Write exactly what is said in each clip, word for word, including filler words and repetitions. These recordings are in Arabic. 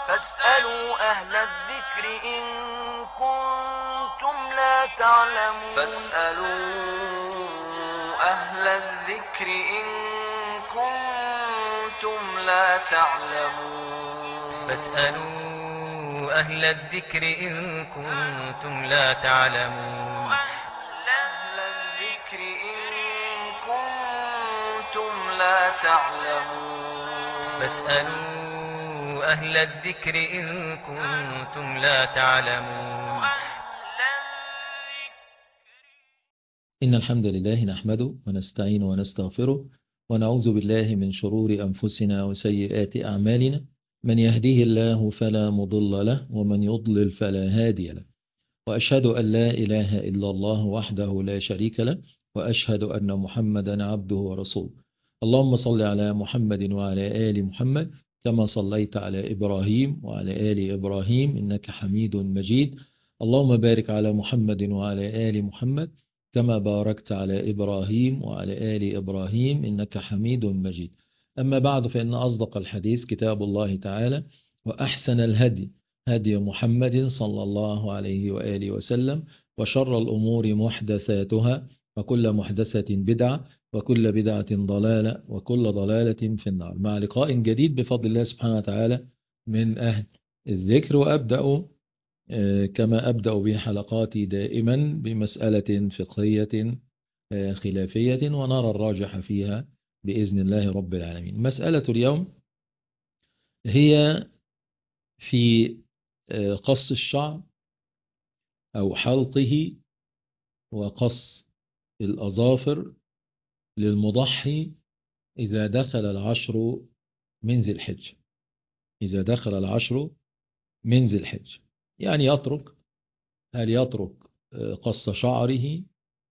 فاسألوا أهل الذكر إن كنتم لا تعلمون فاسألوا أهل الذكر إن كنتم لا تعلمون فاسألوا أهل الذكر إن كنتم لا تعلمون أهل الذكر إن كنتم لا تعلمون فاسألوا أهل الذكر إن كنتم لا تعلمون. إن الحمد لله نحمده ونستعين ونستغفره ونعوذ بالله من شرور أنفسنا وسيئات أعمالنا، من يهديه الله فلا مضل له ومن يضلل فلا هادي له، وأشهد أن لا إله إلا الله وحده لا شريك له، وأشهد أن محمدا عبده ورسوله. اللهم صل على محمد وعلى آل محمد كما صليت على إبراهيم وعلى آل إبراهيم إنك حميد مجيد. اللهم بارك على محمد وعلى آل محمد كما باركت على إبراهيم وعلى آل إبراهيم إنك حميد مجيد. أما بعد، فإن أصدق الحديث كتاب الله تعالى، وأحسن الهدي هدي محمد صلى الله عليه وآله وسلم، وشر الأمور محدثاتها، وكل محدثة بدعة، وكل بدعة ضلالة، وكل ضلالة في النار. مع لقاء جديد بفضل الله سبحانه وتعالى من أهل الذكر، وأبدأ كما أبدأ بحلقاتي دائما بمسألة فقهية خلافية ونرى الراجح فيها بإذن الله رب العالمين. مسألة اليوم هي في قص الشعر أو حلقه وقص الأظافر للمضحي إذا دخل العشر من ذي الحجة. إذا دخل العشر من ذي الحجة يعني يترك، هل يترك قص شعره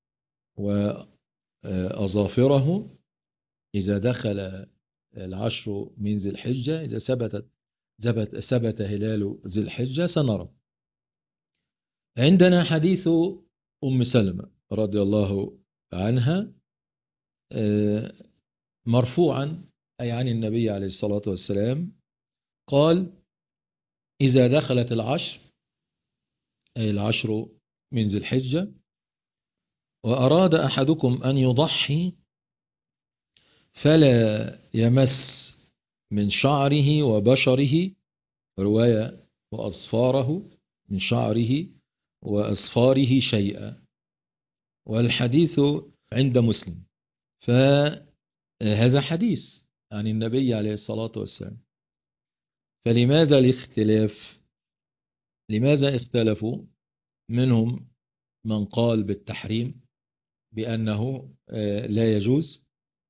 وأظافره إذا دخل العشر من ذي الحجة، إذا ثبتت ثبت ثبت هلال ذي الحجة سنرى. عندنا حديث أم سلمة رضي الله عنها مرفوعا أي عن النبي عليه الصلاة والسلام قال: إذا دخلت العشر أي العشر من ذي الحجة وأراد أحدكم أن يضحي فلا يمس من شعره وبشره، رواية وأصفاره، من شعره وأصفاره شيئا، والحديث عند مسلم. فهذا حديث عن النبي عليه الصلاة والسلام، فلماذا الاختلاف؟ لماذا اختلفوا؟ منهم من قال بالتحريم بأنه لا يجوز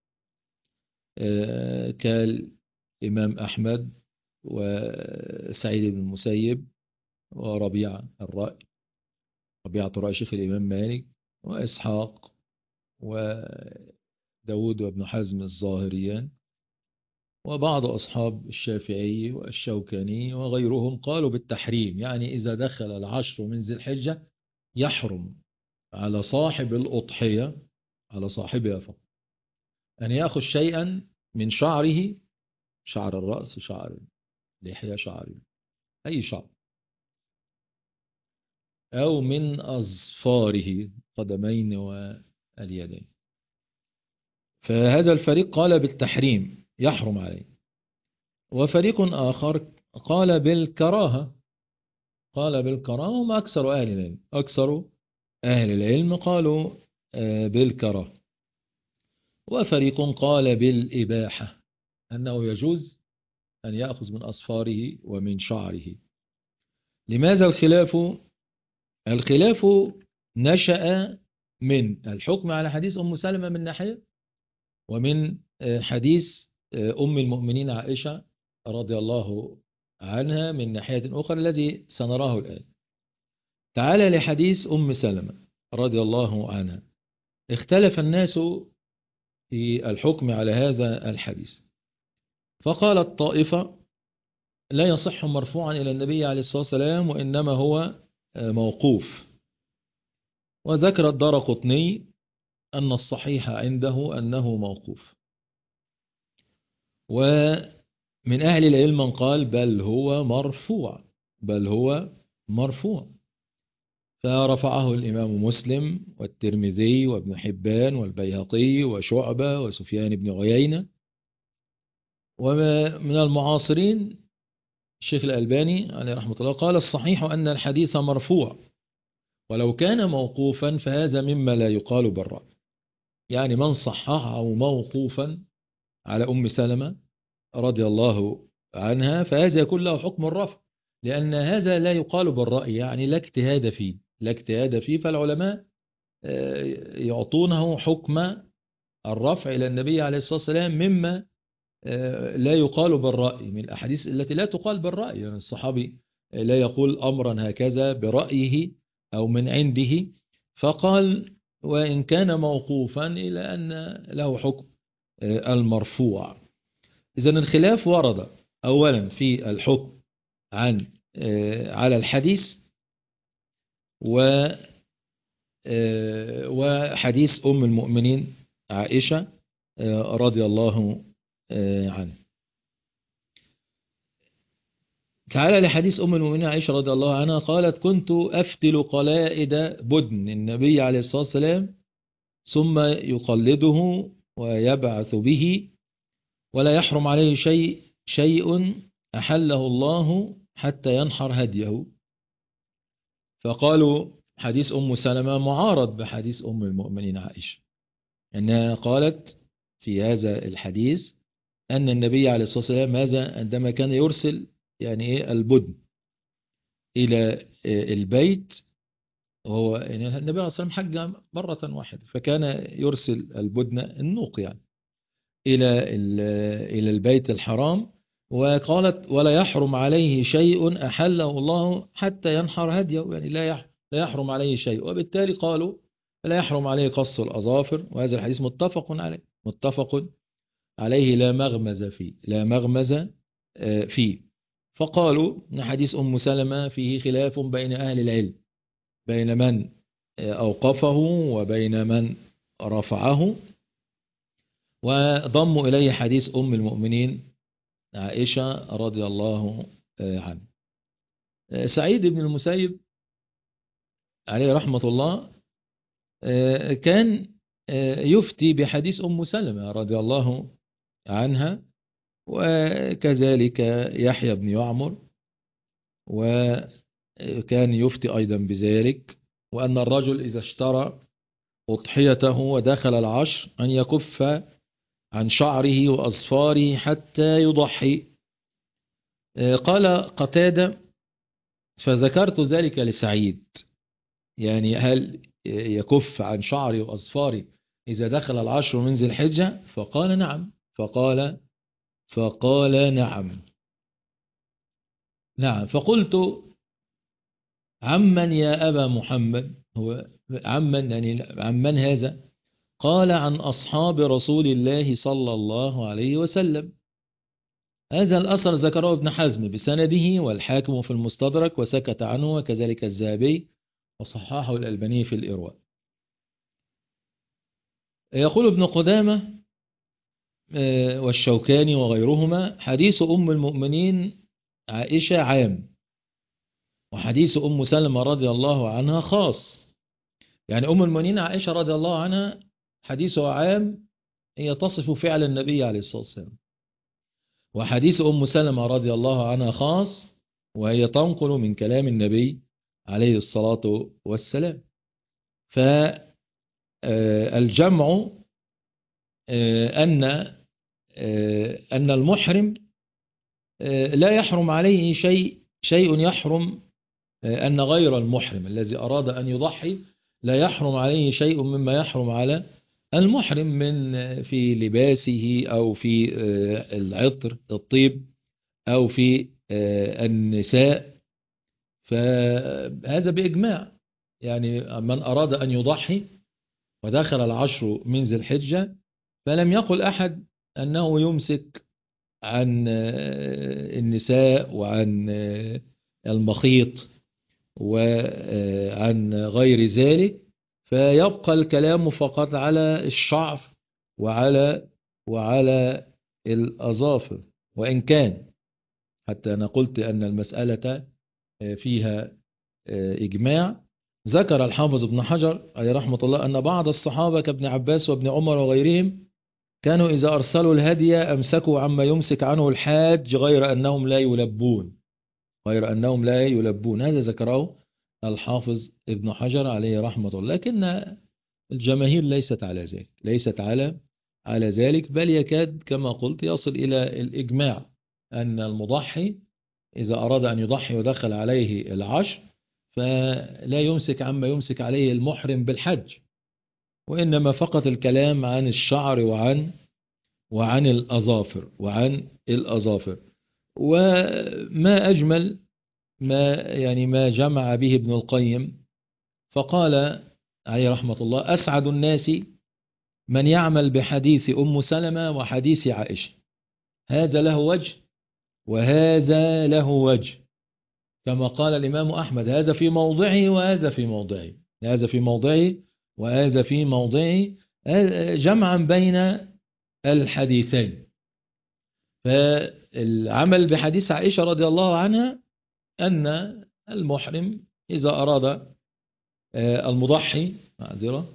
كالإمام أحمد وسعيد بن المسيب وربيعة الرأي، ربيعة الرأي شيخ الإمام مالك، وإسحاق وداود وابن حزم الظاهريان، وبعض أصحاب الشافعي والشوكاني وغيرهم قالوا بالتحريم، يعني إذا دخل العشر من ذي الحجة يحرم على صاحب الأضحية، على صاحبها فقط، أن يأخذ شيئا من شعره، شعر الرأس، شعر اللحية، شعر أي شعر، أو من أظفاره، قدمين واليدين. فهذا الفريق قال بالتحريم يحرم عليه، وفريق آخر قال بالكراهة، قال بالكراهة، هم أكثر أهل العلم، أكثر أهل العلم قالوا بالكراهة. وفريق قال بالإباحة، أنه يجوز أن يأخذ من أصفاره ومن شعره. لماذا الخلاف؟ الخلاف نشأ من الحكم على حديث أم سلمة من ناحية، ومن حديث أم المؤمنين عائشة رضي الله عنها من ناحية أخرى الذي سنراه الآن. تعالى لحديث أم سلمة رضي الله عنها. اختلف الناس في الحكم على هذا الحديث، فقالت طائفة لا يصح مرفوعا إلى النبي عليه الصلاة والسلام، وإنما هو موقوف. وذكر الدارقطني أن الصحيح عنده أنه موقوف. من أهل العلم من قال بل هو مرفوع، بل هو مرفوع، فرفعه الإمام مسلم والترمذي وابن حبان والبيهقي وشعبة وسفيان بن عيينة. ومن المعاصرين الشيخ الألباني عليه رحمة الله قال الصحيح أن الحديث مرفوع، ولو كان موقوفا فهذا مما لا يقال بالرأي. يعني من صححه موقوفا على أم سلمة رضي الله عنها فهذا يكون له حكم الرفع، لأن هذا لا يقال بالرأي، يعني لا اجتهاد فيه، لا اجتهاد فيه، فالعلماء يعطونه حكم الرفع إلى النبي عليه الصلاة والسلام مما لا يقال بالرأي، من الأحاديث التي لا تقال بالرأي. يعني الصحابي لا يقول أمرا هكذا برأيه أو من عنده، فقال وإن كان موقوفا إلى أن له حكم المرفوع. إذن الخلاف ورد أولا في الحكم عن على الحديث و وحديث أم المؤمنين عائشة رضي الله عنها. تعالى لحديث أم المؤمنين عائشة رضي الله عنها قالت كنت أفتل قلائد بدن النبي عليه الصلاة والسلام ثم يقلده ويبعث به ولا يحرم عليه شيء شيء أحله الله حتى ينحر هديه. فقالوا حديث أم سلمة معارض بحديث أم المؤمنين عائشة، أنها قالت في هذا الحديث أن النبي عليه الصلاة والسلام هذا عندما كان يرسل يعني إيه البدن إلى البيت، وهو يعني النبي عليه الصلاة والسلام حج مرة واحدة، فكان يرسل البدن النوق يعني إلى إلى البيت الحرام، وقالت ولا يحرم عليه شيء أحله الله حتى ينحر هديه، يعني لا يحرم عليه شيء، وبالتالي قالوا لا يحرم عليه قص الأظافر، وهذا الحديث متفق عليه متفق عليه لا مغمز فيه لا مغمز فيه. فقالوا إن حديث أم سلمة فيه خلاف بين أهل العلم، بين من أوقفه وبين من رفعه، وضموا إليه حديث أم المؤمنين عائشة رضي الله عنها. سعيد بن المسيب عليه رحمة الله كان يفتي بحديث أم سلمة رضي الله عنها، وكذلك يحيى بن يعمر وكان يفتي أيضا بذلك، وأن الرجل إذا اشترى أضحيته ودخل العشر أن يكف عن شعره وأظفاره حتى يضحي. قال قتادة فذكرت ذلك لسعيد، يعني هل يكف عن شعري وأظفاري إذا دخل العشر من ذي الحجة؟ فقال نعم فقال فقال نعم نعم فقلت عمن يا أبا محمد، هو عمن يعني عمن هذا؟ قال عن أصحاب رسول الله صلى الله عليه وسلم. هذا الأثر ذكره ابن حزم بسنده والحاكم في المستدرك وسكت عنه، وكذلك الذهبي وصححه الألباني في الإرواء. يقول ابن قدامة والشوكاني وغيرهما حديث أم المؤمنين عائشة عام، وحديث أم سلمة رضي الله عنها خاص. يعني أم المؤمنين عائشة رضي الله عنها حديثها عام، هي تصف فعل النبي عليه الصلاة والسلام، وحديث أم سلمة رضي الله عنها خاص، وهي تنقل من كلام النبي عليه الصلاة والسلام. فالجمع أن أن المحرم لا يحرم عليه شيء شيء يحرم، أن غير المحرم الذي أراد أن يضحي لا يحرم عليه شيء مما يحرم على المحرم من في لباسه أو في العطر الطيب أو في النساء، فهذا بإجماع. يعني من أراد أن يضحي ودخل العشر من ذي الحجة فلم يقل أحد أنه يمسك عن النساء وعن المخيط وعن غير ذلك، فيبقى الكلام فقط على الشعر وعلى وعلى الأظافر. وإن كان حتى أنا قلت أن المسألة فيها إجماع، ذكر الحافظ ابن حجر عليه رحمة الله أن بعض الصحابة كابن عباس وابن عمر وغيرهم كانوا إذا أرسلوا الهدي أمسكوا عما يمسك عنه الحاج غير أنهم لا يلبون غير أنهم لا يلبون هذا ذكره الحافظ ابن حجر عليه رحمة الله. لكن الجماهير ليست على ذلك ليست على على ذلك بل يكاد كما قلت يصل إلى الإجماع أن المضحي إذا أراد أن يضحي ودخل عليه العشر فلا يمسك عما يمسك عليه المحرم بالحج، وإنما فقط الكلام عن الشعر وعن وعن الأظافر وعن الأظافر. وما أجمل ما يعني ما جمع به ابن القيم، فقال عليه رحمة الله: أسعد الناس من يعمل بحديث أم سلمة وحديث عائشة، هذا له وجه وهذا له وجه، كما قال الإمام أحمد: هذا في موضعه وهذا في موضعه هذا في موضعه وهذا في موضعه، جمعا بين الحديثين. فالعمل بحديث عائشة رضي الله عنها أن المحرم إذا أراد المضحي معذرة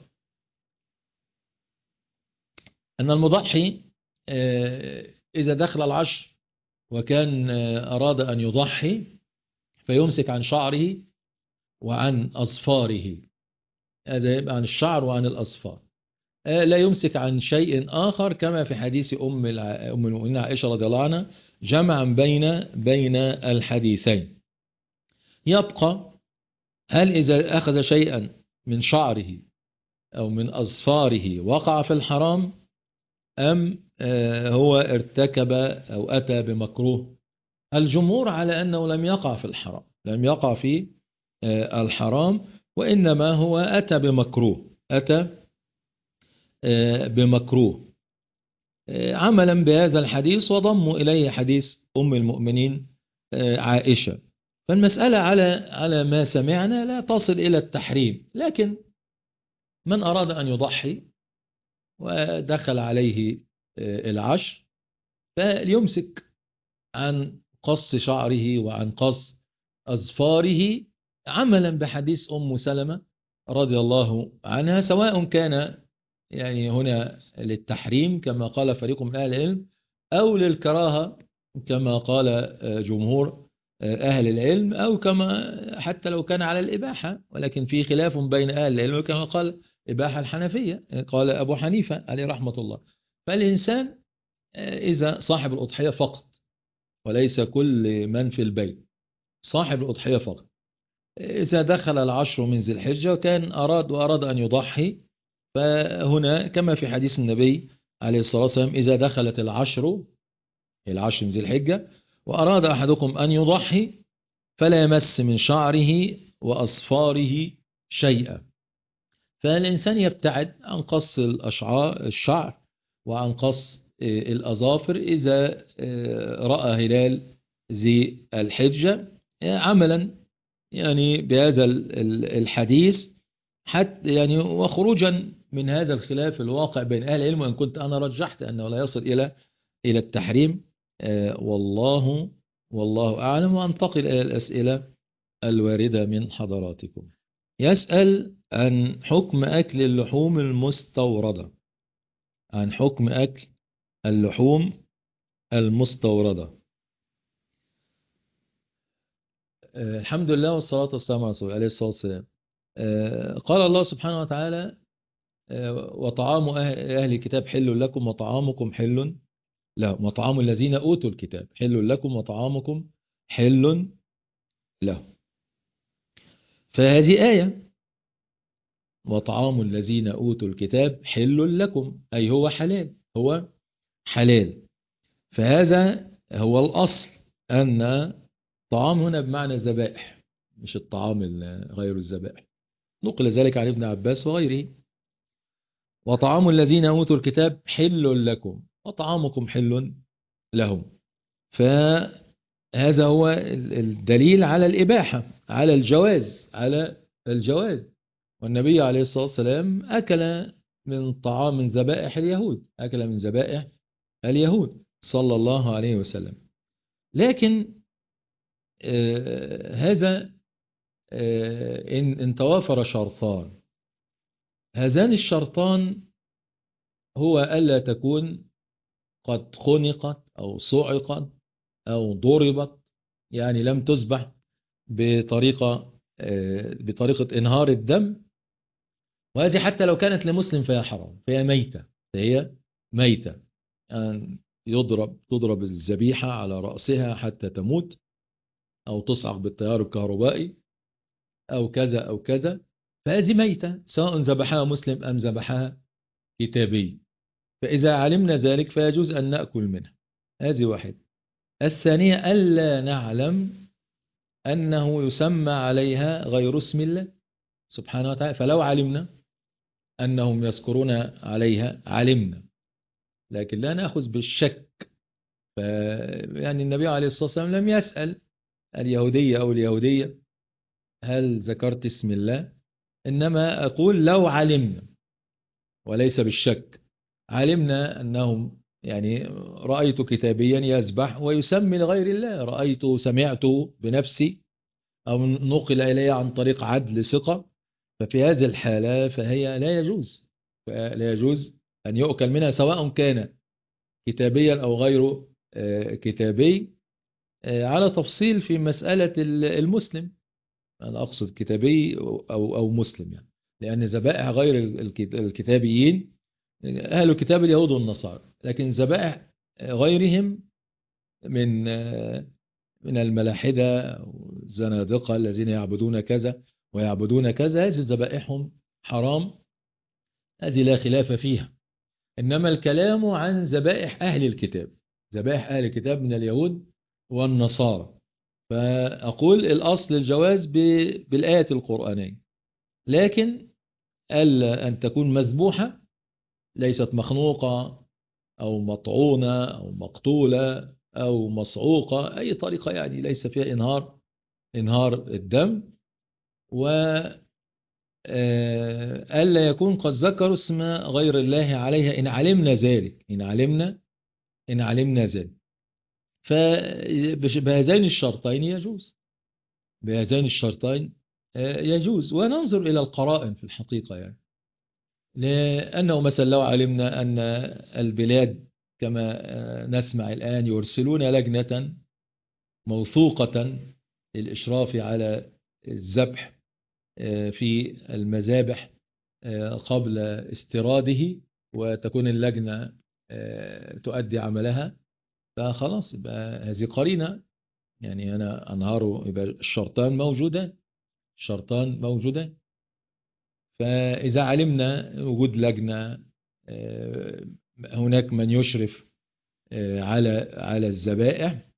أن المضحي إذا دخل العشر وكان أراد أن يضحي فيمسك عن شعره وعن أظفاره، هذا يبقى عن الشعر وعن الأظفار، لا يمسك عن شيء آخر، كما في حديث أم أم المؤمنين عائشة رضي الله عنها، جمعا بين بين الحديثين. يبقى هل إذا أخذ شيئا من شعره أو من أظفاره وقع في الحرام، أم هو ارتكب أو أتى بمكروه؟ الجمهور على أنه لم يقع في الحرام لم يقع في الحرام وإنما هو أتى بمكروه أتى بمكروه عملا بهذا الحديث، وضموا إليه حديث أم المؤمنين عائشة. فالمسألة على على ما سمعنا لا تصل إلى التحريم، لكن من أراد أن يضحي ودخل عليه العشر فليمسك عن قص شعره وعن قص أظفاره، عملا بحديث أم سلمة رضي الله عنها، سواء كان يعني هنا للتحريم كما قال فريق من أهل العلم، أو للكراهة كما قال جمهور أهل العلم، أو كما حتى لو كان على الإباحة، ولكن في خلاف بين أهل العلم كما قال إباحة الحنفية قال أبو حنيفة عليه رحمة الله. فالإنسان إذا صاحب الأضحية فقط وليس كل من في البيت، صاحب الأضحية فقط، إذا دخل العشر من ذي الحجة وكان أراد وأراد أن يضحي، فهنا كما في حديث النبي عليه الصلاة والسلام: إذا دخلت العشر العشر من ذي الحجة وأراد أحدكم أن يضحي فلا يمس من شعره وأصفاره شيئا. فالإنسان يبتعد عن قص الأشعار الشعر وعن قص الأظافر إذا رأى هلال ذي الحجة، عملا يعني بهذا الحديث، حتى يعني وخروجا من هذا الخلاف الواقع بين أهل العلم، وإن كنت أنا رجحت أنه لا يصل إلى إلى التحريم. والله والله أعلم. وأنتقل إلى الأسئلة الواردة من حضراتكم. يسأل عن حكم أكل اللحوم المستوردة عن حكم أكل اللحوم المستوردة. الحمد لله والصلاة والسلام على رسول الله عليه الصلاة والسلام. قال الله سبحانه وتعالى: وطعام أهل الكتاب حل لكم وطعامكم حل لهم وطعام الذين أوتوا الكتاب حل لكم وطعامكم حل لهم. فهذه آية: وطعام الذين أوتوا الكتاب حل لكم، أي هو حلال هو حلال. فهذا هو الأصل، أن طعام هنا بمعنى الذبائح مش الطعام غير الذبائح، نقل ذلك عن ابن عباس وغيره. وطعام الذين أوتوا الكتاب حل لكم وطعامكم حل لهم. فهذا هو الدليل على الإباحة، على الجواز على الجواز والنبي عليه الصلاة والسلام أكل من طعام من ذبائح اليهود أكل من ذبائح اليهود صلى الله عليه وسلم. لكن آه هذا آه إن, إن توافر شرطان، هذان الشرطان هو ألا تكون قد خنقت أو صعقت أو ضربت، يعني لم تذبح بطريقة آه بطريقة إنهار الدم، وهذه حتى لو كانت لمسلم فهي حرام، فهي ميتة، فهي ميتة. أن يضرب تضرب الذبيحة على رأسها حتى تموت، أو تصعق بالتيار الكهربائي أو كذا أو كذا، فهذه ميتة سواء ذبحها مسلم أم ذبحها كتابي. فإذا علمنا ذلك فيجوز أن نأكل منها. هذه واحد. الثانية ألا نعلم أنه يسمى عليها غير اسم الله سبحانه وتعالى، فلو علمنا أنهم يذكرون عليها علمنا، لكن لا نأخذ بالشك. ف يعني النبي عليه الصلاة والسلام لم يسأل اليهودية أو اليهودية هل ذكرت اسم الله، إنما أقول لو علمنا، وليس بالشك، علمنا أنهم يعني رأيت كتابيا يذبح ويسمي لغير الله، رأيت سمعته بنفسي أو نقل إلي عن طريق عدل ثقة، ففي هذه الحالة فهي لا يجوز، لا يجوز أن يؤكل منها سواء كان كتابيا أو غير كتابي، على تفصيل في مسألة المسلم. أنا أقصد كتابي أو أو مسلم يعني، لأن ذبائح غير الكتابيين أهل الكتاب اليهود والنصارى، لكن ذبائح غيرهم من من الملاحدة والزنادقة الذين يعبدون كذا ويعبدون كذا، هذه ذبائحهم حرام، هذه لا خلاف فيها. إنما الكلام عن ذبائح أهل الكتاب، ذبائح أهل الكتاب من اليهود والنصارى، فأقول الأصل الجواز بالآية القرآنية، لكن ألا أن تكون مذبوحة، ليست مخنوقة أو مطعونة أو مقتولة أو مصعوقة، أي طريقة يعني ليس فيها إنهار إنهار الدم، و ألا يكون قد ذكروا اسم غير الله عليها إن علمنا ذلك إن علمنا إن علمنا ذلك فبهذين الشرطين يجوز بهذين الشرطين يجوز. وننظر إلى القرائن في الحقيقة، يعني لأنه مثلا لو علمنا أن البلاد كما نسمع الآن يرسلون لجنة موثوقة للإشراف على الذبح في المذابح قبل استيراده، وتكون اللجنة تؤدي عملها، فخلاص يبقى هذه قرينة، يعني أنا أنهاره، يبقى الشرطان موجودان الشرطان موجودان فإذا علمنا وجود لجنة هناك من يشرف على على الذبائح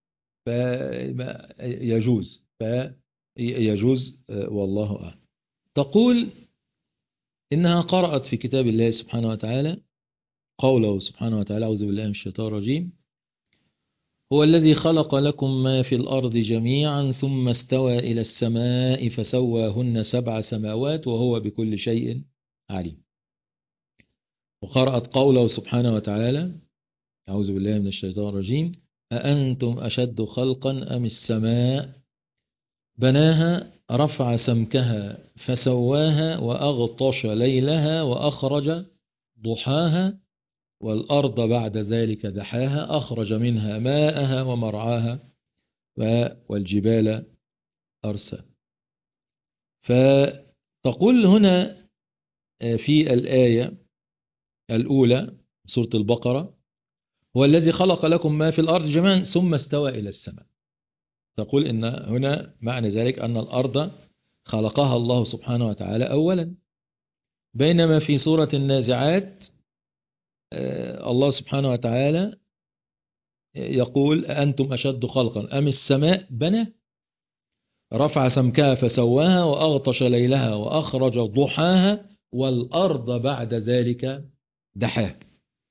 فيجوز فيجوز والله أعلم. تقول إنها قرأت في كتاب الله سبحانه وتعالى قوله سبحانه وتعالى: أعوذ بالله من الشيطان الرجيم: هو الذي خلق لكم ما في الأرض جميعا ثم استوى إلى السماء فسواهن سبع سماوات وهو بكل شيء عليم. وقرأت قوله سبحانه وتعالى: أعوذ بالله من الشيطان الرجيم: أأنتم أشد خلقا أم السماء بناها رفع سمكها فسواها وأغطش ليلها وأخرج ضحاها والأرض بعد ذلك دحاها أخرج منها ماءها ومرعاها والجبال أرسا. فتقول هنا في الآية الأولى سورة البقرة: هو الذي خلق لكم ما في الأرض جميعا ثم استوى إلى السماء. تقول إن هنا معنى ذلك أن الأرض خلقها الله سبحانه وتعالى أولا، بينما في سورة النازعات الله سبحانه وتعالى يقول: أأنتم أشد خلقا أم السماء بنى رفع سمكها فسواها وأغطش ليلها وأخرج ضحاها والأرض بعد ذلك دحاها.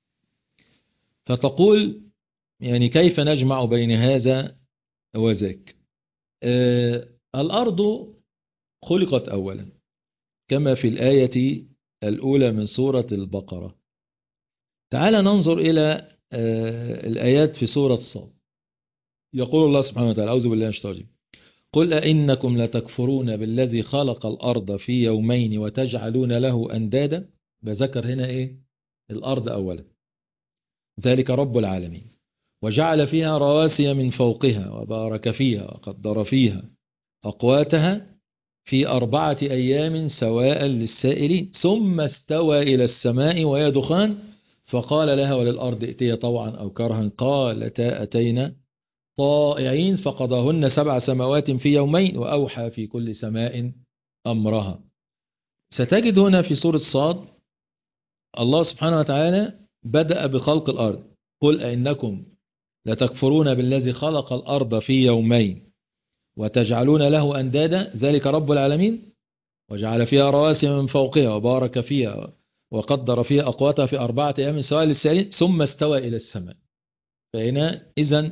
فتقول يعني كيف نجمع بين هذا وذاك؟ آه الأرض خلقت أولا كما في الآية الأولى من سورة البقرة. تعال ننظر إلى آه الآيات في سورة صاد. يقول الله سبحانه وتعالى: أعوذ بالله من الشيطان الرجيم: قل أئنكم لتكفرون بالذي خلق الأرض في يومين وتجعلون له أندادا. بذكر هنا إيه؟ الأرض أولا. ذلك رب العالمين. وجعل فيها رواسي من فوقها وبارك فيها وقدر فيها أقواتها في أربعة أيام سواء للسائلين ثم استوى إلى السماء وهي دخان فقال لها وللأرض ائتيا طوعا أو كرها قالتا أتينا طائعين فقضاهن سبع سماوات في يومين وأوحى في كل سماء أمرها. ستجد هنا في سورة صاد الله سبحانه وتعالى بدأ بخلق الأرض. قل أئنكم لتكفرون بالذي خلق الأرض في يومين وتجعلون له أندادا ذلك رب العالمين وجعل فيها رواسي من فوقها وبارك فيها وقدر فيها أقواتها في أربعة أيام سواء للسائلين ثم استوى إلى السماء. فهنا إذن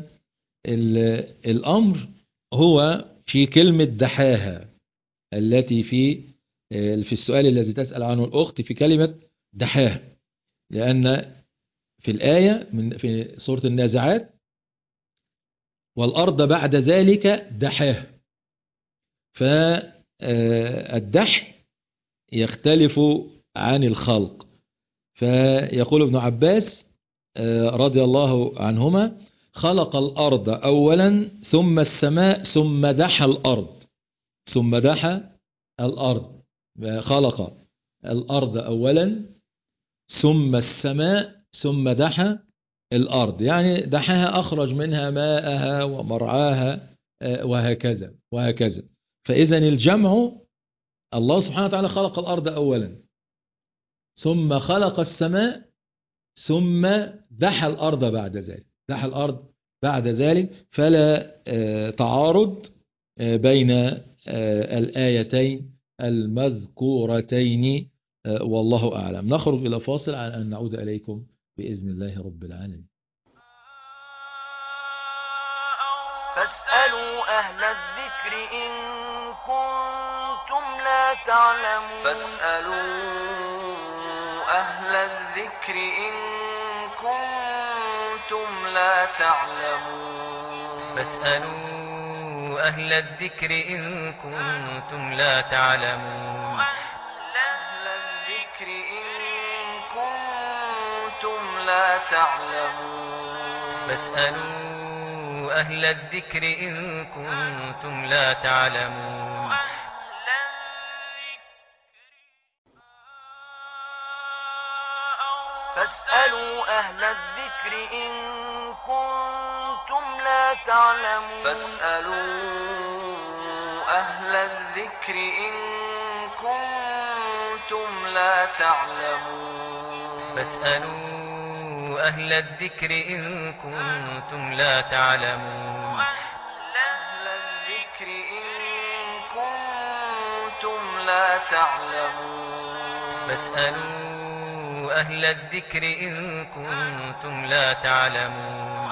الأمر هو في كلمة دحاها التي في في السؤال الذي تسأل عنه الأخت في كلمة دحاها، لأن في الآية من في سورة النازعات: والأرض بعد ذلك دحاها. فالدح يختلف عن الخلق. فيقول ابن عباس رضي الله عنهما: خلق الأرض أولا ثم السماء ثم دحى الأرض. ثم دحى الأرض. خلق الأرض أولا ثم السماء ثم دحى الأرض، يعني دحاها أخرج منها ماءها ومرعاها وهكذا وهكذا. فإذا الجمع الله سبحانه وتعالى خلق الأرض أولا ثم خلق السماء ثم دحى الأرض بعد ذلك. دحى الأرض بعد ذلك، فلا تعارض بين الآيتين المذكورتين والله أعلم. نخرج إلى فاصل على أن نعود إليكم بإذن الله رب العالمين. فاسألوا أهل الذكر إن كنتم لا تعلمون فاسألوا أهل الذكر إن كنتم لا تعلمون فاسألوا أهل الذكر إن كنتم لا تعلمون أهل الذكر إن كنتم لا تعلمون فاسألوا أهل الذكر إن كنتم لا تعلمون فاسألوا أهل الذكر إن كنتم لا تعلمون فاسألوا أهل الذكر إن كنتم لا تعلمون فاسألوا أهل الذكر إن كنتم لا تعلمون أهل الذكر إن كنتم لا تعلمون فاسألوا أهل الذكر إن كنتم لا تعلمون.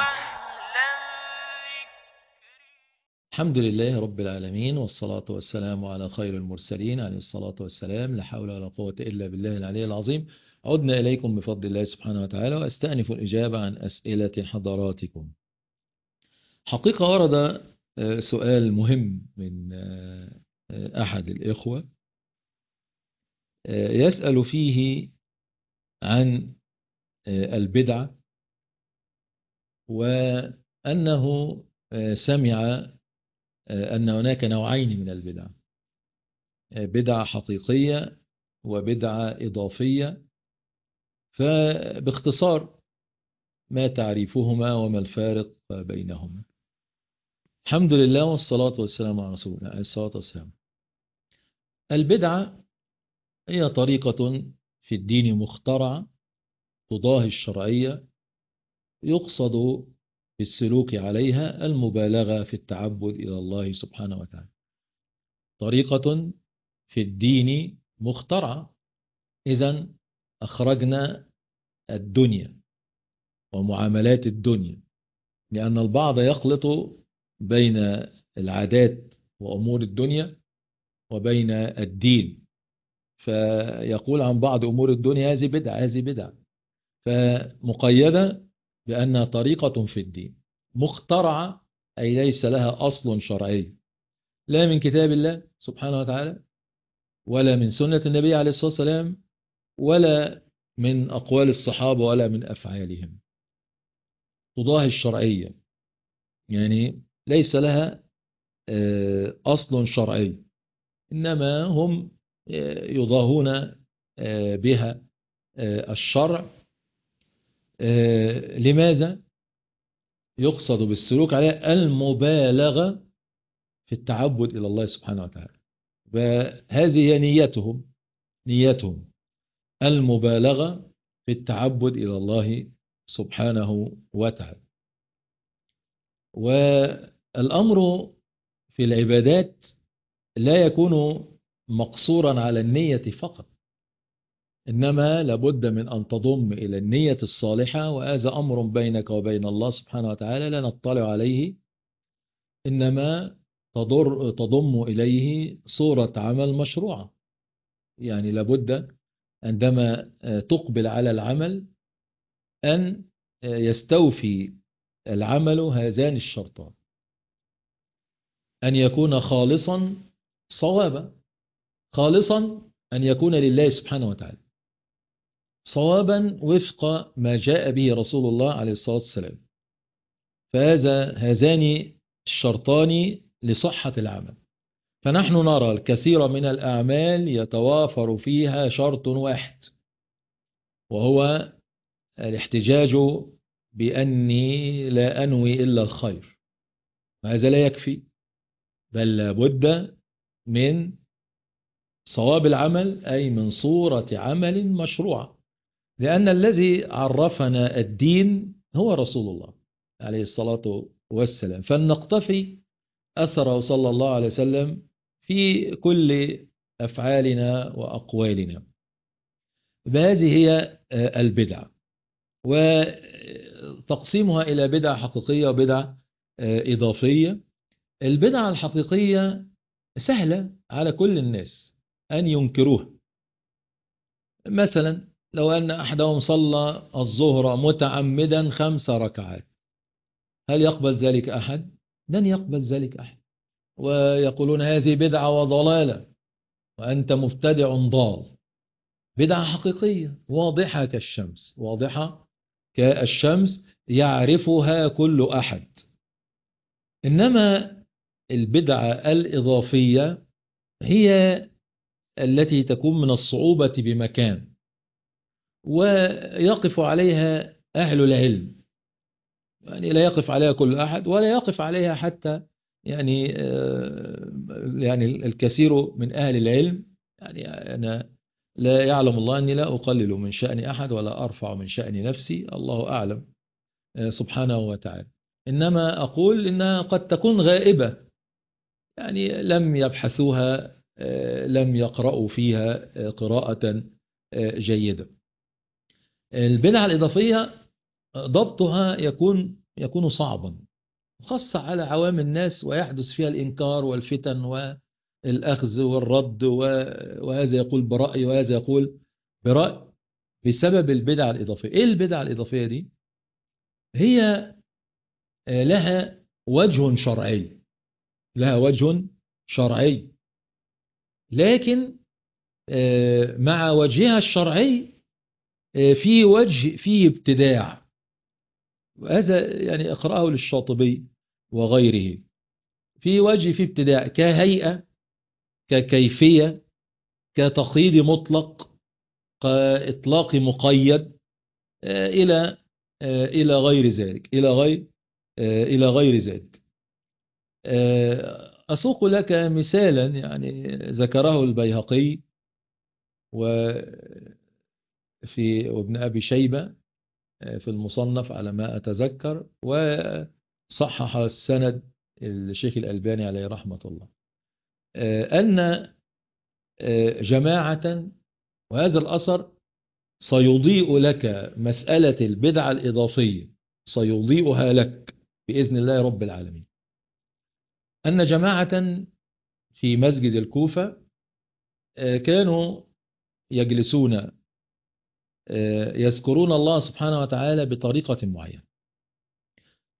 الحمد لله رب العالمين، والصلاة والسلام على خير المرسلين عليه الصلاة والسلام. لا حول ولا قوة إلا بالله العلي العظيم. عدنا إليكم بفضل الله سبحانه وتعالى، وأستأنف الإجابة عن أسئلة حضراتكم. حقيقة ورد سؤال مهم من أحد الإخوة يسأل فيه عن البدعة، وأنه سمع أن هناك نوعين من البدع: بدعة حقيقية وبدعة إضافية. فباختصار ما تعريفهما وما الفارق بينهما؟ الحمد لله والصلاة والسلام على رسول الله عليه الصلاة والسلام. البدعة هي طريقة في الدين مخترعة تضاهي الشرعية، يقصد بالسلوك عليها المبالغة في التعبد إلى الله سبحانه وتعالى. طريقة في الدين مخترعة، إذن أخرجنا الدنيا ومعاملات الدنيا، لأن البعض يخلط بين العادات وأمور الدنيا وبين الدين، فيقول عن بعض أمور الدنيا هذه بدعة هذه بدعة، فمقيدة بأنها طريقة في الدين مخترعة، أي ليس لها أصل شرعي لا من كتاب الله سبحانه وتعالى ولا من سنة النبي عليه الصلاة والسلام ولا من أقوال الصحابة ولا من أفعالهم، تضاهي الشرعية، يعني ليس لها أصل شرعي، إنما هم يضاهون بها الشرع. لماذا؟ يقصد بالسلوك عليها المبالغة في التعبد إلى الله سبحانه وتعالى، وهذه هي نيتهم نيتهم المبالغة في التعبد إلى الله سبحانه وتعالى. والأمر في العبادات لا يكون مقصورا على النية فقط، إنما لابد من أن تضم إلى النية الصالحة، وهذا أمر بينك وبين الله سبحانه وتعالى لا نطلع عليه، إنما تضر تضم إليه صورة عمل مشروعة. يعني لابد عندما تقبل على العمل أن يستوفي العمل هذان الشرطان: أن يكون خالصا صوابا، خالصا أن يكون لله سبحانه وتعالى، صوابا وفق ما جاء به رسول الله عليه الصلاة والسلام. فهذا هذان الشرطان لصحة العمل. فنحن نرى الكثير من الأعمال يتوافر فيها شرط واحد، وهو الاحتجاج بأني لا أنوي إلا الخير. وهذا لا يكفي، بل لابد من صواب العمل، أي من صورة عمل مشروعة، لأن الذي عرفنا الدين هو رسول الله عليه الصلاة والسلام، فلنقتفي أثره صلى الله عليه وسلم في كل أفعالنا وأقوالنا. فهذه هي البدعة، وتقسيمها إلى بدعة حقيقية وبدعة إضافية. البدعة الحقيقية سهلة على كل الناس أن ينكروها. مثلا لو أن أحدهم صلى الظهر متعمدا خمس ركعات، هل يقبل ذلك أحد؟ لن يقبل ذلك أحد، ويقولون هذه بدعة وضلالة وأنت مبتدع ضال. بدعة حقيقية واضحة كالشمس، واضحة كالشمس يعرفها كل أحد. إنما البدعة الإضافية هي التي تكون من الصعوبة بمكان، ويقف عليها أهل العلم، يعني لا يقف عليها كل أحد، ولا يقف عليها حتى يعني يعني الكثير من أهل العلم. يعني أنا لا يعلم الله أني لا أقلل من شأن أحد ولا أرفع من شأن نفسي، الله أعلم سبحانه وتعالى. إنما أقول إنها قد تكون غائبة، يعني لم يبحثوها، لم يقرأوا فيها قراءة جيدة. البدعة الإضافية ضبطها يكون يكون صعبا، خاصة على عوام الناس، ويحدث فيها الإنكار والفتن والأخذ والرد، وهذا يقول برأي وهذا يقول برأي بسبب البدعة الإضافية. إيه البدعة الإضافية دي؟ هي لها وجه شرعي، لها وجه شرعي، لكن مع وجهها الشرعي في وجه فيه ابتداع، وهذا يعني اقرأه للشاطبي وغيره. في وجه فيه ابتداع كهيئة، ككيفية، كتقييد مطلق، كإطلاق مقيد، إلى إلى غير ذلك إلى غير إلى غير ذلك. أسوق لك مثالا يعني ذكره البيهقي وفي وابن أبي شيبة في المصنف على ما أتذكر، وصحح السند الشيخ الألباني عليه رحمة الله، أن جماعة، وهذا الأثر سيضيء لك مسألة البدعة الإضافية، سيضيئها لك بإذن الله رب العالمين، أن جماعة في مسجد الكوفة كانوا يجلسون يذكرون الله سبحانه وتعالى بطريقة معينة.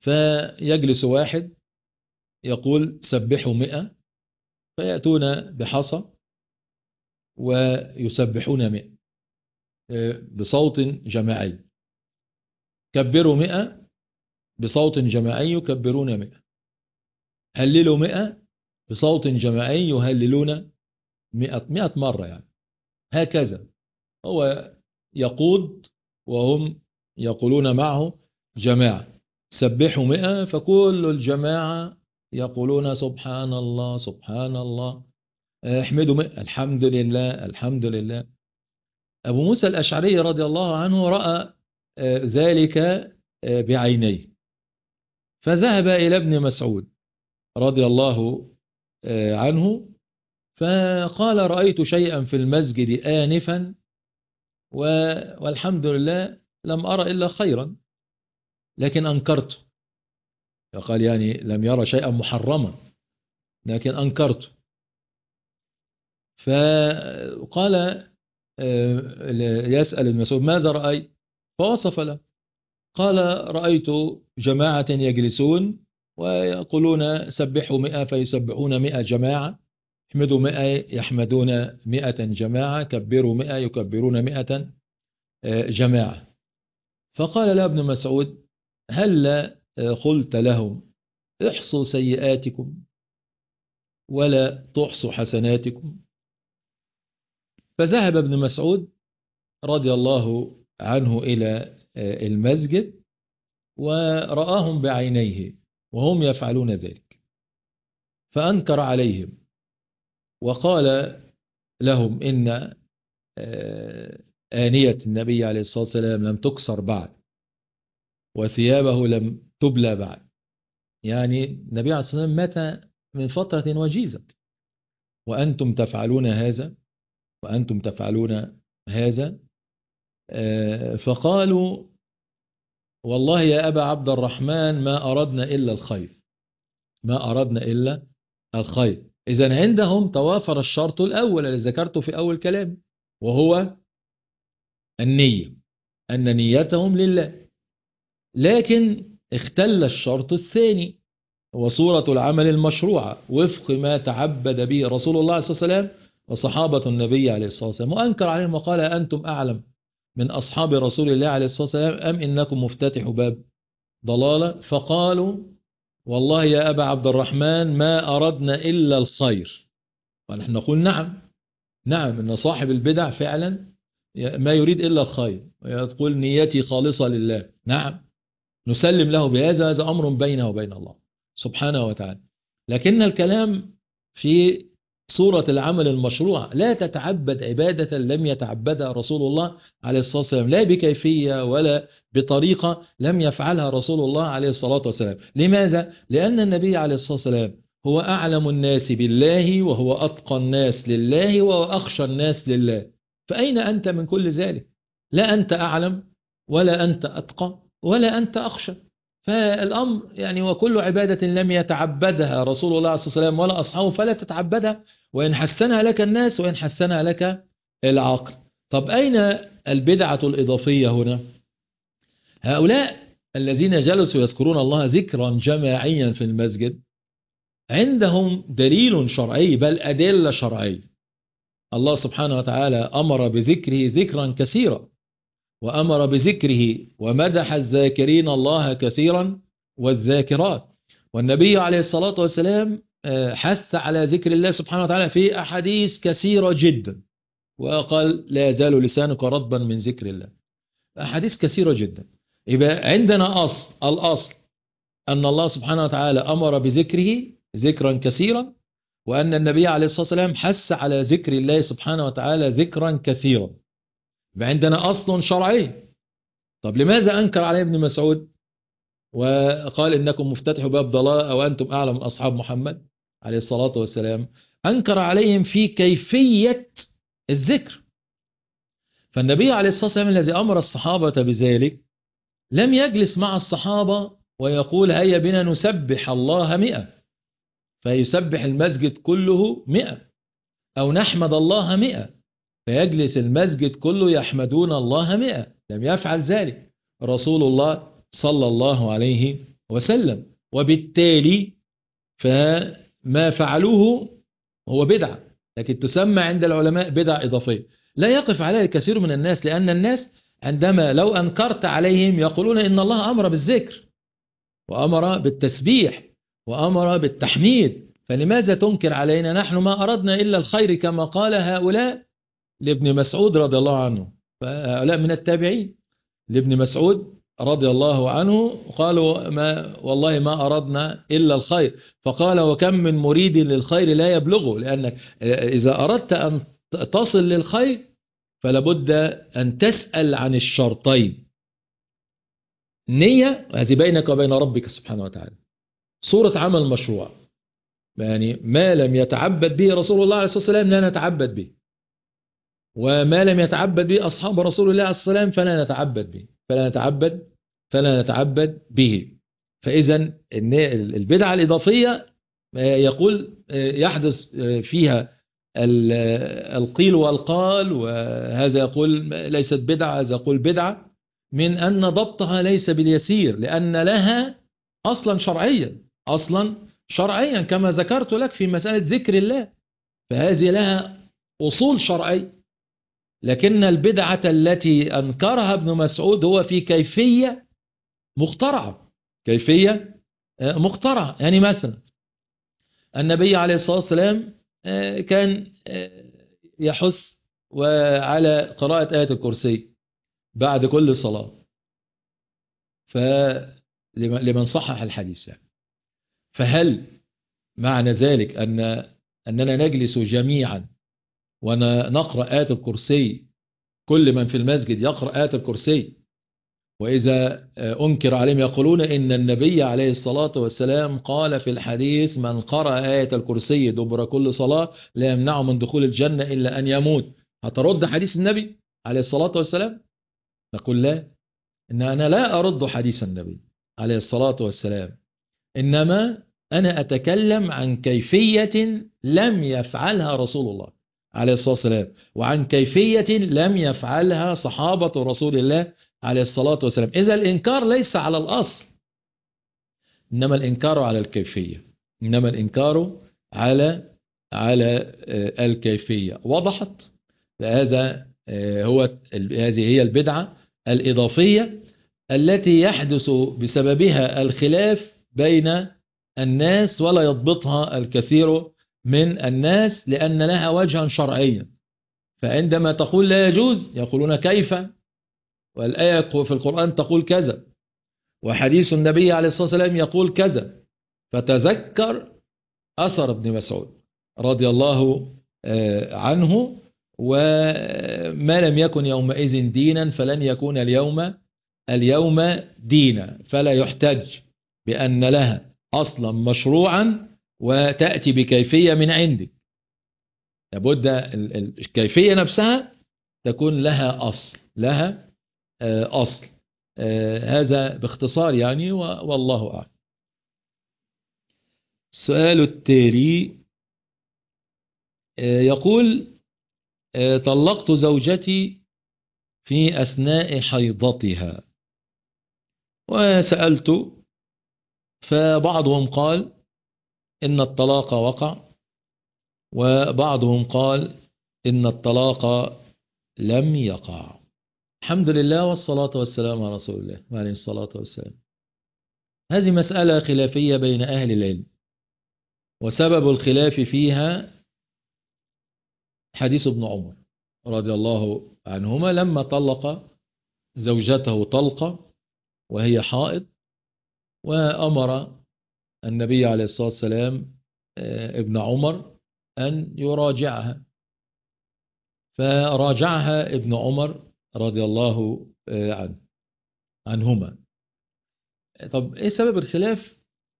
فيجلس واحد يقول سبحوا مئة، فيأتون بحصى ويسبحون مئة بصوت جماعي، كبروا مئة بصوت جماعي يكبرون مئة، هللوا مئة بصوت جماعي يهللون مئة, مئة مرة يعني. هكذا هو يقود وهم يقولون معه جماعة، سبحوا مئة، فكل الجماعة يقولون سبحان الله سبحان الله، احمدوا مئة الحمد لله الحمد لله. أبو موسى الأشعري رضي الله عنه رأى ذلك بعينيه، فذهب إلى ابن مسعود رضي الله عنه فقال رأيت شيئا في المسجد آنفا والحمد لله لم أرى إلا خيرا، لكن أنكرته. فقال يعني لم يرى شيئا محرما لكن أنكرته. فقال يسأل المسعود ماذا رأيت؟ فوصف له، قال رأيت جماعة يجلسون ويقولون سبحوا مئة فيسبحون مئة جماعة، احمدوا مئة يحمدون مئة جماعة، كبروا مئة يكبرون مئة جماعة. فقال له ابن مسعود هل قلت لهم احصوا سيئاتكم ولا تحصوا حسناتكم؟ فذهب ابن مسعود رضي الله عنه إلى المسجد ورآهم بعينيه وهم يفعلون ذلك، فأنكر عليهم وقال لهم إن آنية النبي عليه الصلاة والسلام لم تكسر بعد وثيابه لم تبلى بعد، يعني النبي عليه الصلاة والسلام مات من فترة وجيزة وأنتم تفعلون هذا وأنتم تفعلون هذا. فقالوا والله يا أبا عبد الرحمن ما أردنا إلا الخير، ما أردنا إلا الخير. إذن عندهم توافر الشرط الأول الذي ذكرته في أول كلام، وهو النية، أن نيتهم لله، لكن اختل الشرط الثاني وصورة العمل المشروعة وفق ما تعبد به رسول الله صلى الله عليه وسلم وصحابة النبي عليه الصلاة والسلام، وأنكر عليهم وقال أنتم أعلم من أصحاب رسول الله عليه الصلاة والسلام أم إنكم مفتتح باب ضلالة؟ فقالوا والله يا أبا عبد الرحمن ما أردنا إلا الخير. ونحن نقول نعم نعم إن صاحب البدع فعلا ما يريد إلا الخير ويقول نيتي خالصة لله، نعم نسلم له بهذا، هذا أمر بينه وبين الله سبحانه وتعالى. لكن الكلام في صورة العمل المشروع، لا تتعبد عبادة لم يتعبدها رسول الله عليه الصلاة والسلام، لا بكيفية ولا بطريقة لم يفعلها رسول الله عليه الصلاة والسلام. لماذا؟ لأن النبي عليه الصلاة والسلام هو أعلم الناس بالله وهو أتقى الناس لله وهو أخشى الناس لله، فأين أنت من كل ذلك؟ لا أنت أعلم ولا أنت أتقى ولا أنت أخشى. فالأمر يعني وكل عبادة لم يتعبدها رسول الله صلى الله عليه وسلم ولا أصحابه فلا تتعبدها، وإن حسنها لك الناس وإن حسنها لك العقل. طب أين البدعة الإضافية هنا؟ هؤلاء الذين جلسوا يذكرون الله ذكرا جماعيا في المسجد عندهم دليل شرعي بل أدلة شرعية. الله سبحانه وتعالى أمر بذكره ذكرا كثيرا، وأمر بذكره ومدح الذاكرين الله كثيرا والذاكرات، والنبي عليه الصلاة والسلام حث على ذكر الله سبحانه وتعالى في أحاديث كثيرة جدا، وقال لا يزال لسانك رطبا من ذكر الله، أحاديث كثيرة جدا. يبقى عندنا أصل، الأصل أن الله سبحانه وتعالى أمر بذكره ذكرا كثيرا، وأن النبي عليه الصلاة والسلام حث على ذكر الله سبحانه وتعالى ذكرا كثيرا. عندنا أصل شرعي. طب لماذا أنكر عليه ابن مسعود وقال إنكم مفتتحوا باب ضلال أو أنتم أعلم من أصحاب محمد عليه الصلاة والسلام؟ أنكر عليهم في كيفية الذكر. فالنبي عليه الصلاة والسلام الذي أمر الصحابة بذلك لم يجلس مع الصحابة ويقول هيا بنا نسبح الله مئة فيسبح المسجد كله مئة، أو نحمد الله مئة فيجلس المسجد كله يحمدون الله مئة. لم يفعل ذلك رسول الله صلى الله عليه وسلم، وبالتالي فما فعلوه هو بدعة، لكن تسمى عند العلماء بدعة إضافية لا يقف عليها الكثير من الناس، لأن الناس عندما لو أنكرت عليهم يقولون إن الله أمر بالذكر وأمر بالتسبيح وأمر بالتحميد، فلماذا تنكر علينا؟ نحن ما أردنا إلا الخير كما قال هؤلاء لابن مسعود رضي الله عنه، فهؤلاء من التابعين لابن مسعود رضي الله عنه قالوا ما والله ما أردنا إلا الخير، فقال وكم من مريد للخير لا يبلغه، لأنك إذا أردت أن تصل للخير فلابد أن تسأل عن الشرطين، نية هذه بينك وبين ربك سبحانه وتعالى، صورة عمل مشروع، يعني ما لم يتعبد به رسول الله عليه الصلاة والسلام لا نتعبد به، وما لم يتعبد به أصحاب رسول الله عليه الصلاة والسلام فلا نتعبد به فلا نتعبد فلا نتعبد به. فإذا البدعة الإضافية يقول يحدث فيها القيل والقال، وهذا يقول ليست بدعة، هذا يقول بدعة، من أن ضبطها ليس باليسير، لأن لها أصلا شرعيا أصلا شرعيا كما ذكرت لك في مسألة ذكر الله، فهذه لها أصول شرعية. لكن البدعة التي أنكرها ابن مسعود هو في كيفية مخترعة، كيفية مخترعة. يعني مثلا النبي عليه الصلاة والسلام كان يحث على قراءة آية الكرسي بعد كل صلاة، فلمن صحح الحديث يعني. فهل معنى ذلك أن أننا نجلس جميعا ونقرأ آية الكرسي، كل من في المسجد يقرأ آية الكرسي، وإذا أنكر عليهم يقولون إن النبي عليه الصلاة والسلام قال في الحديث من قرأ آية الكرسي دبر كل صلاة لا يمنعه من دخول الجنة إلا أن يموت؟ هترد حديث النبي عليه الصلاة والسلام؟ نقول لا، إن أنا لا أرد حديث النبي عليه الصلاة والسلام، إنما أنا أتكلم عن كيفية لم يفعلها رسول الله عليه الصلاة والسلام، وعن كيفية لم يفعلها صحابة رسول الله عليه الصلاة والسلام. إذا الإنكار ليس على الأصل، إنما الإنكار على الكيفية، إنما الإنكار على على الكيفية. وضحت؟ فهذا هو هذه هي البدعة الإضافية التي يحدث بسببها الخلاف بين الناس ولا يضبطها الكثير من الناس، لأن لها وجها شرعيا. فعندما تقول لا يجوز يقولون كيف، والآية في القرآن تقول كذا، وحديث النبي عليه الصلاة والسلام يقول كذا. فتذكر أثر ابن مسعود رضي الله عنه، وما لم يكن يومئذ دينا فلن يكون اليوم اليوم دينا، فلا يحتج بأن لها أصلا مشروعا وتأتي بكيفية من عندك، لابد الكيفية نفسها تكون لها أصل، لها أصل. هذا باختصار يعني، والله أعلم. السؤال التالي يقول طلقت زوجتي في أثناء حيضتها وسألت، فبعضهم قال إن الطلاق وقع، وبعضهم قال إن الطلاق لم يقع. الحمد لله والصلاة والسلام على رسول الله وعليه الصلاة والسلام. هذه مسألة خلافية بين أهل العلم، وسبب الخلاف فيها حديث ابن عمر رضي الله عنهما لما طلق زوجته طلقة وهي حائض، وأمر النبي عليه الصلاة والسلام ابن عمر أن يراجعها، فراجعها ابن عمر رضي الله عنه عنهما. طب إيه سبب الخلاف؟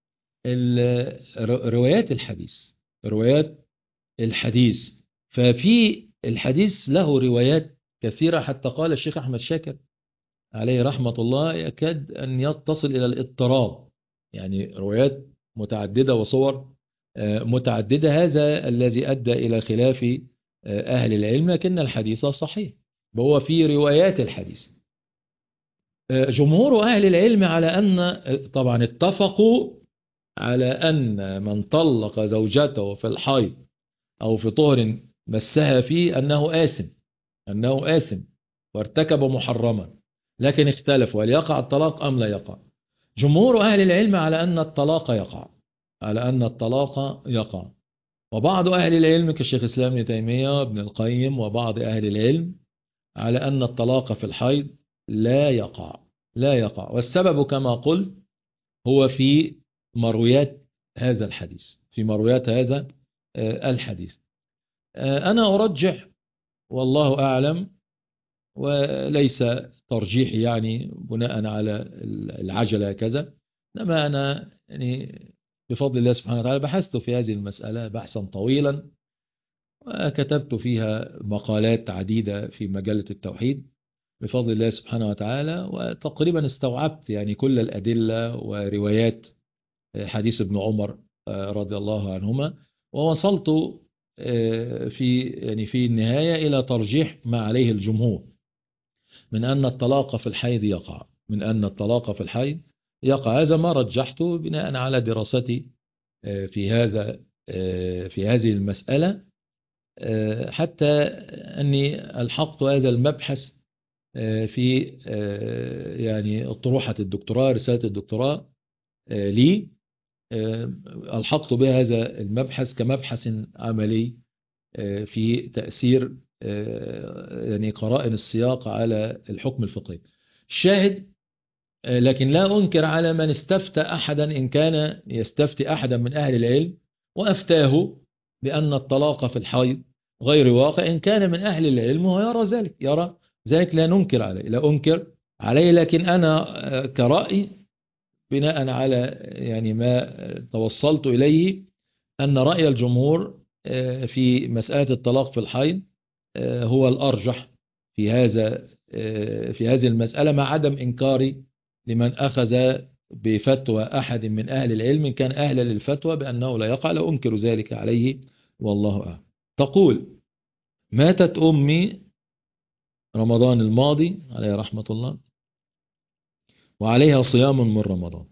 روايات الحديث روايات الحديث ففي الحديث له روايات كثيرة، حتى قال الشيخ أحمد شاكر عليه رحمة الله يكاد أن يتصل إلى الاضطراب، يعني روايات متعددة وصور متعددة. هذا الذي أدى إلى خلاف أهل العلم، لكن الحديث صحيح، وهو في روايات الحديث. جمهور أهل العلم على أن، طبعا اتفقوا على أن من طلق زوجته في الحيض أو في طهر مسها فيه أنه آثم، أنه آثم وارتكب محرما، لكن اختلفوا هل يقع الطلاق أم لا يقع. جمهور أهل العلم على أن الطلاق يقع، على أن الطلاق يقع. وبعض أهل العلم كالشيخ الإسلام ابن تيمية وابن القيم وبعض أهل العلم على أن الطلاق في الحيض لا يقع، لا يقع. والسبب كما قلت هو في مرويات هذا الحديث، في مرويات هذا الحديث. أنا أرجح والله أعلم، وليس ترجيح يعني بناء على العجلة كذا، إنما أنا يعني بفضل الله سبحانه وتعالى بحثت في هذه المسألة بحثا طويلا، وكتبت فيها مقالات عديدة في مجلة التوحيد بفضل الله سبحانه وتعالى، وتقريبا استوعبت يعني كل الأدلة وروايات حديث ابن عمر رضي الله عنهما، ووصلت في يعني في النهاية إلى ترجيح ما عليه الجمهور من أن الطلاق في الحيض يقع، من أن الطلاق في الحيض يقع. هذا ما رجحته بناء على دراستي في هذا في هذه المسألة، حتى أني ألحقت هذا المبحث في يعني أطروحة الدكتوراه، رسالة الدكتوراه لي، ألحقت بها هذا المبحث كمبحث عملي في تأثير يعني قرائن السياق على الحكم الفقهي. الشاهد، لكن لا أنكر على من استفتى أحدا إن كان يستفتي أحدا من أهل العلم وأفتاه بأن الطلاق في الحيض غير واقع، إن كان من أهل العلم ويرى ذلك، يرى ذلك لا ننكر عليه، لا أنكر عليه. لكن أنا كرأي بناء على يعني ما توصلت إليه أن رأي الجمهور في مسألة الطلاق في الحيض هو الأرجح في هذا في هذه المسألة، مع عدم إنكاري لمن أخذ بفتوى أحد من أهل العلم إن كان أهلا للفتوى بأنه لا يقع، لا أنكر ذلك عليه والله أعلم. تقول: ماتت أمي رمضان الماضي عليه رحمة الله وعليها صيام من رمضان،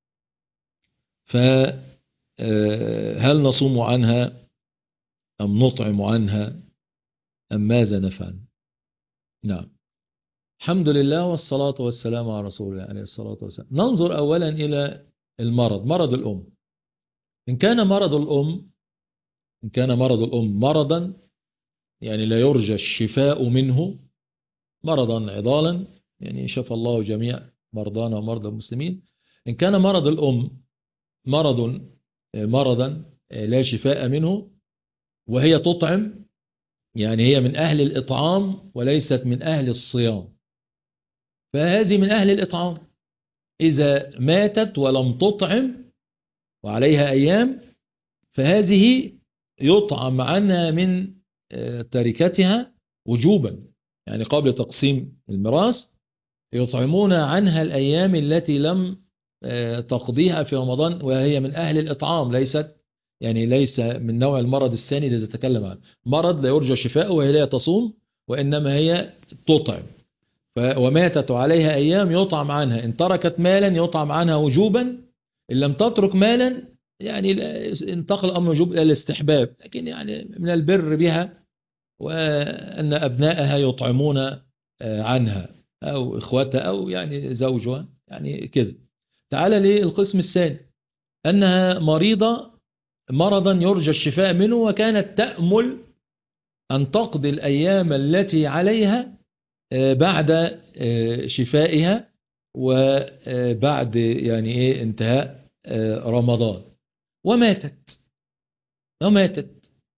فهل نصوم عنها أم نطعم عنها أم ماذا نفعل؟ نعم، الحمد لله والصلاة والسلام على رسول الله عليه الصلاة والسلام. ننظر أولا إلى المرض، مرض الأم. إن كان مرض الأم إن كان مرض الأم مرضا يعني لا يرجى الشفاء منه، مرضا عضالا، يعني شفى الله جميع مرضانا ومرضى المسلمين. إن كان مرض الأم مرض مرضا لا شفاء منه وهي تطعم، يعني هي من أهل الإطعام وليست من أهل الصيام، فهذه من أهل الإطعام. إذا ماتت ولم تطعم وعليها أيام فهذه يطعم عنها من تركتها وجوبا، يعني قبل تقسيم الميراث يطعمون عنها الأيام التي لم تقضيها في رمضان، وهي من أهل الإطعام، ليست يعني ليس من نوع المرض الثاني الذي تتكلم عنه، مرض لا يرجى شفاءه وهي لا تصوم وإنما هي تطعم. وماتت عليها أيام يطعم عنها، إن تركت مالا يطعم عنها وجوبا، إن لم تترك مالا يعني انتقل الأمر وجوب إلى الاستحباب، لكن يعني من البر بها وأن أبنائها يطعمون عنها أو إخوتها أو يعني زوجها، يعني كذا. تعال للقسم الثاني، أنها مريضة مرضا يرجى الشفاء منه وكانت تأمل أن تقضي الأيام التي عليها بعد شفائها وبعد يعني إيه انتهاء رمضان، وماتت وماتت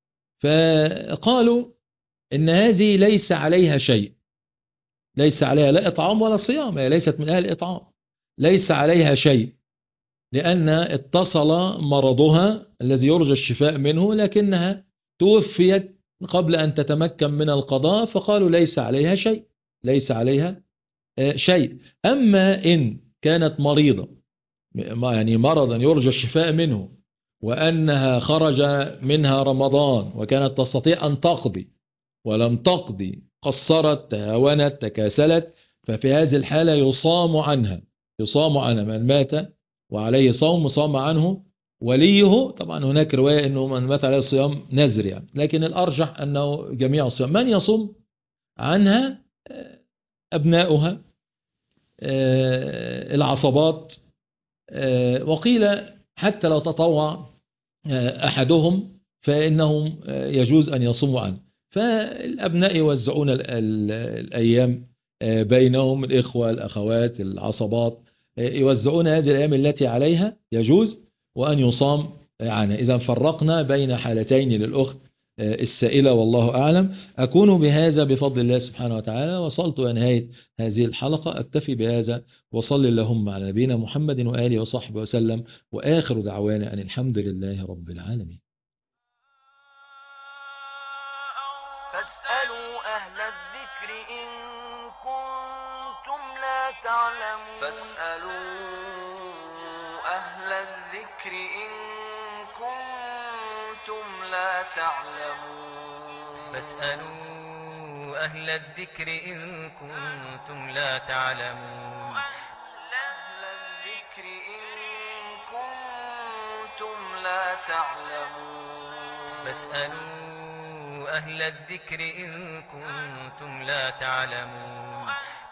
فقالوا إن هذه ليس عليها شيء، ليس عليها لا إطعام ولا صيام، هي ليست من أهل الإطعام، ليس عليها شيء لأن اتصل مرضها الذي يرجى الشفاء منه، لكنها توفيت قبل أن تتمكن من القضاء، فقالوا ليس عليها شيء، ليس عليها شيء. أما إن كانت مريضة يعني مرضا يرجى الشفاء منه وأنها خرج منها رمضان وكانت تستطيع أن تقضي ولم تقضي، قصرت، تهاونت، تكاسلت، ففي هذه الحالة يصام عنها يصام عنها من مات وعليه صوم صام عنه وليه. طبعا هناك رواية أنه من مات عليه صيام نذر يعني، لكن الأرجح أنه جميع الصيام. من يصوم عنها أبناؤها العصبات، وقيل حتى لو تطوع أحدهم فإنهم يجوز أن يصوموا عنه. فالأبناء يوزعون الأيام بينهم، الإخوة الأخوات العصبات يوزعون هذه الأيام التي عليها يجوز، وأن يصام عنها. إذا فرقنا بين حالتين للأخت السائلة والله أعلم. أكون بهذا بفضل الله سبحانه وتعالى وصلت إلى نهاية هذه الحلقة. أكتفي بهذا وصل اللهم على نبينا محمد وآله وصحبه وسلم، وآخر دعوانا أن الحمد لله رب العالمين. فاسألوا أهل الذكر إن كنتم لا تعلمون فاسألوا أهل الذكر إن كنتم لا تعلمون فاسألوا أهل الذكر إن كنتم لا تعلمون أهل الذكر إن كنتم لا تعلمون فاسألوا أهل الذكر إن كنتم لا تعلمون